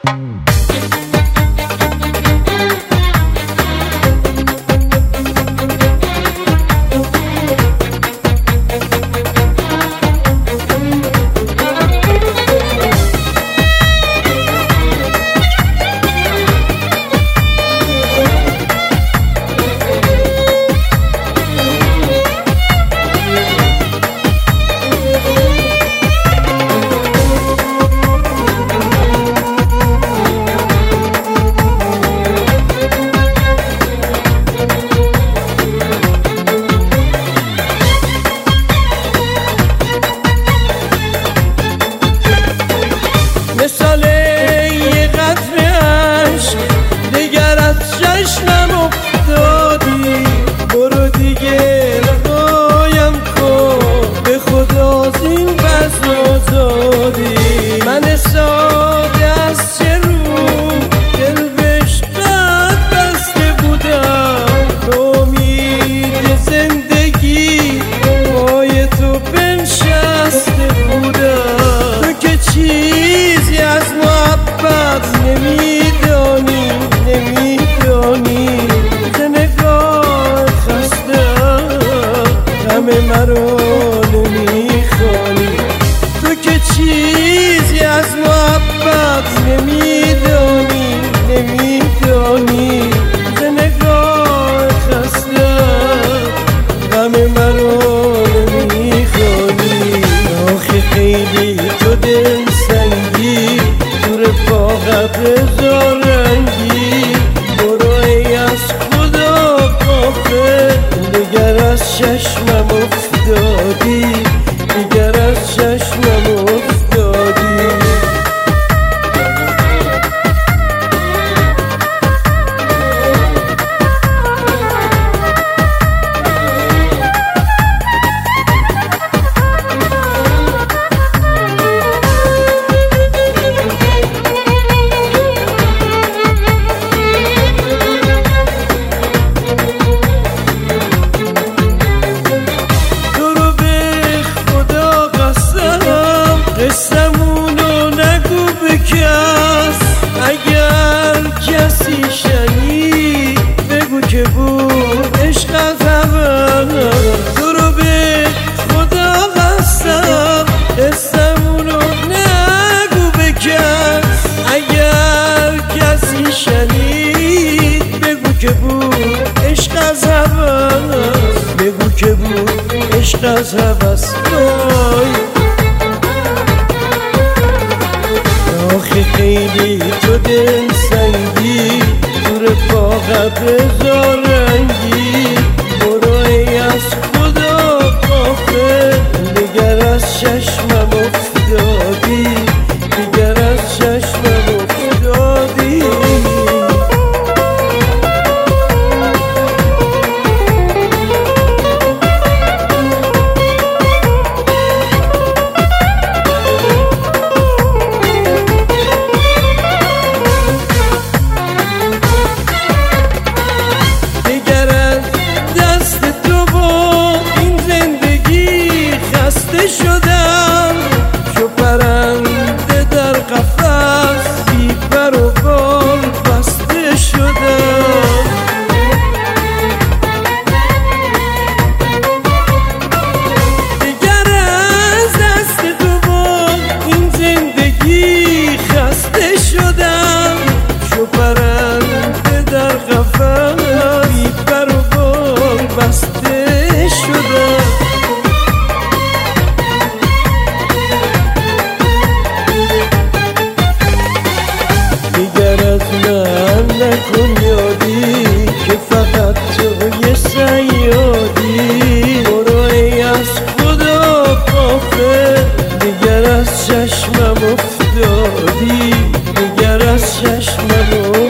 مثال یه قطره عشق دیگر از چشمم افتادی، برو دیگه رهایم کن، به خدا از این بزم آزادی. من ساده از چه رو دل به عشقت بسته بودم، به امید زندگی پای تو بنشسته بودم. تو که چیزی از محبت نمیدانی، ز نگاه خستم غم مرا نمیخوانی. تو که چیزی از محبت نمیدانی، ز نگاه خستم غم مرا نمیخوانی. آخه خیلی تو دل سنگی، دور پا قبر زارنگی، برو ای از خدا غافل، دیگر از چشمم افتادی، دیگر از چشمم افتادی. قصه‌مونو نگو به کس، اگر کسی شنید بگو که بود عشق از اول. تو رو به خدا قسم، قصه‌مونو نگو به کس، اگر کسی شنید بگو که بود عشق از اول، بگو که بود عشق از اول. آخه خیلی تو دل سنگی، دور پا قبر زارنگی، برو ای از خدا غافل، دیگر از چشمم افتادی، دیگر از چشمم افتادی. شدم چو پرنده در قفس، بی پر و بال بسته شدم. دیگر از دست تو با این زندگی خسته شدم، چو پرنده در قفس، بی پر و بال بسته شدم. نکن یادی که فقط تو یه صیادی، برو ای از خدا غافل، دیگر از چشمم افتادی، دیگر از چشمم